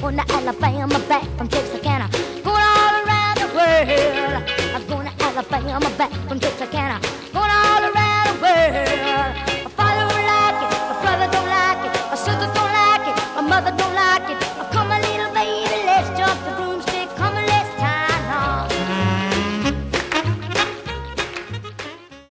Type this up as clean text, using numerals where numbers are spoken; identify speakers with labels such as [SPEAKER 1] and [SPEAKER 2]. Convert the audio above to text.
[SPEAKER 1] going to Alabama, back from Texarkana. Going all around the world. I'm going to Alabama, back from Texarkana.